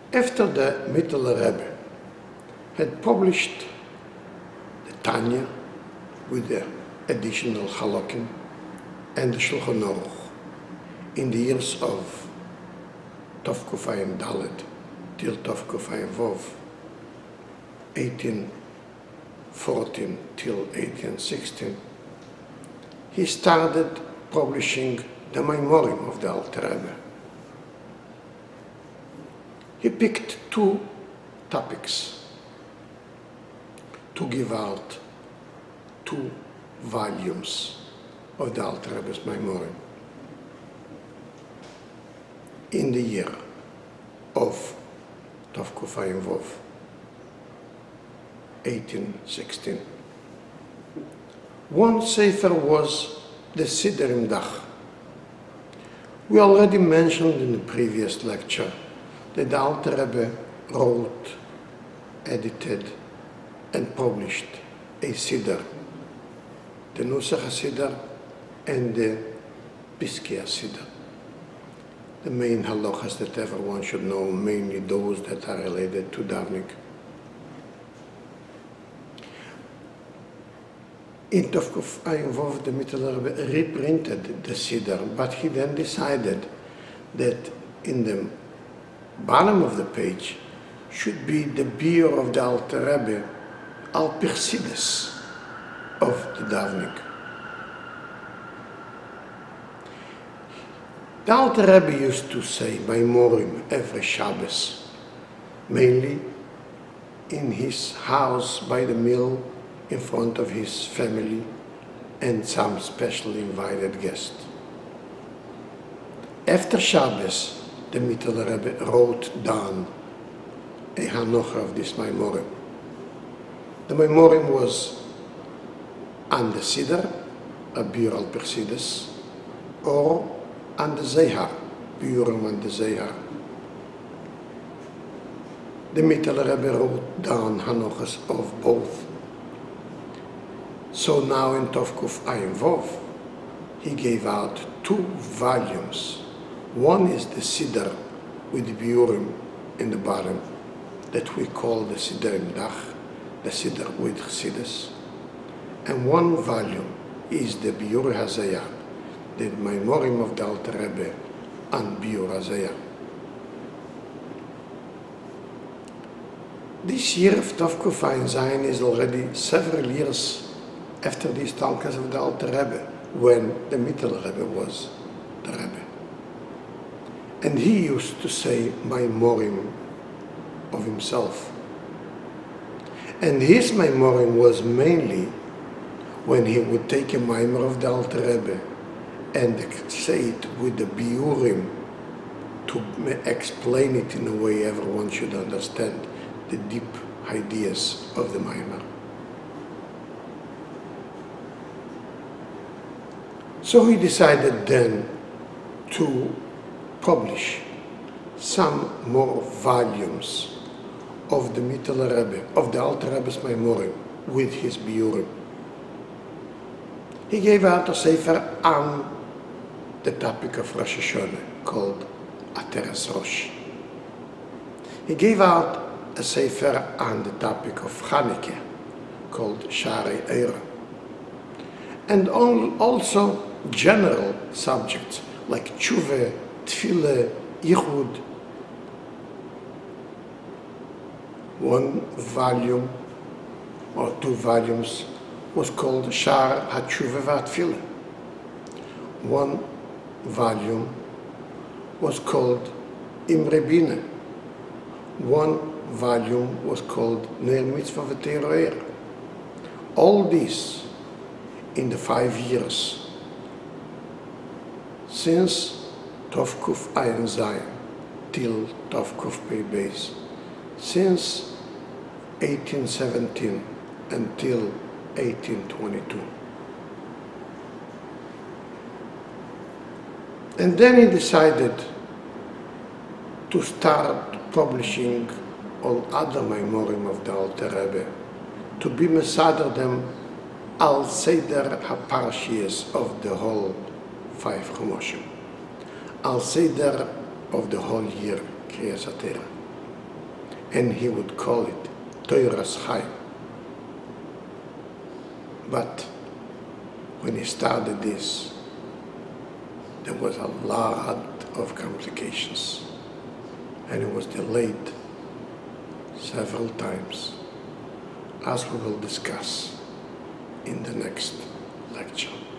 After the Mittler Rebbe had published the Tanya with the additional Halakim and the Shulchan Aruch in the years of Tovkufayim Dalet till Tovkufayim Vov, 1814 till 1816, he started publishing the Maimorim of the Alter Rebbe. He picked two topics to give out 2 volumes of the Alter Rebbe's Maimorim in the year of Tovkufayim Vov, 1816. One sefer was the Siddur im Dach. We already mentioned in the previous lecture that the Alter Rebbe wrote, edited, and published a Siddur, the Nusach HaSiddur and the Piskei HaSiddur. The main halachas that everyone should know, mainly those that are related to davening. In Tovkufayim Vov, the Mittler Rebbe reprinted the Siddur, but he then decided that in the bottom of the page should be the biur of the Alter Rebbe al Chassidus of the davening. The Alter Rebbe used to say Maimorim every Shabbos, mainly in his house by the mill in front of his family and some specially invited guests. After Shabbos, the Mittler Rebbe wrote down a Hanocha of this Maimorim. The Maimorim was on the Siddur, a biur al Chassidus, or on the Zehar, biurim on the Zehar. The Mittler Rebbe wrote down Hanochas of both. So now in Tovkufayim Vov, he gave out 2 volumes. One is the Siddur with the biurim in the bottom, that we call the Siddur im Dach, the Siddur with Chassidus. And one volume is the Biur HaZayah, the Maimorim of the Alter Rebbe on Biur HaZayah. This year of Tovkufayim Zayin is already several years after these talkas of the Alter Rebbe, when the Mittler Rebbe was the Rebbe. And he used to say Maimorim of himself. And his Maimorim was mainly when he would take a Maimor of the Alter Rebbe and say it with the biurim to explain it in a way everyone should understand the deep ideas of the Maimor. So he decided then to publish some more volumes of the Mittler Rebbe, of the Alter Rebbe's Maimorim, with his biurim. He gave out a sefer on the topic of Rosh Hashanah called Ateres Rosh. He gave out a sefer on the topic of Chanukah called Sharei Eira. And also general subjects like Tshuva, Tefillah, Yichud. One volume or 2 volumes was called Shar HaTshuva VaTefillah. One volume was called Imre Bina. One volume was called Ner Mitzvah V'Teroer. All these in the 5 years since Tovkufayim Zayin till Tovkuf Pei Beis, since 1817 until 1822. And then he decided to start publishing all other Maimorim of the Alter Rebbe, to be mesader them al Seder HaParshiyos of the whole 5 Chumoshim, al Seder of the whole year, Kriyas HaTorah. and he would call it Toras Chaim. But when he started this, there was a lot of complications, and it was delayed several times, as we will discuss in the next lecture.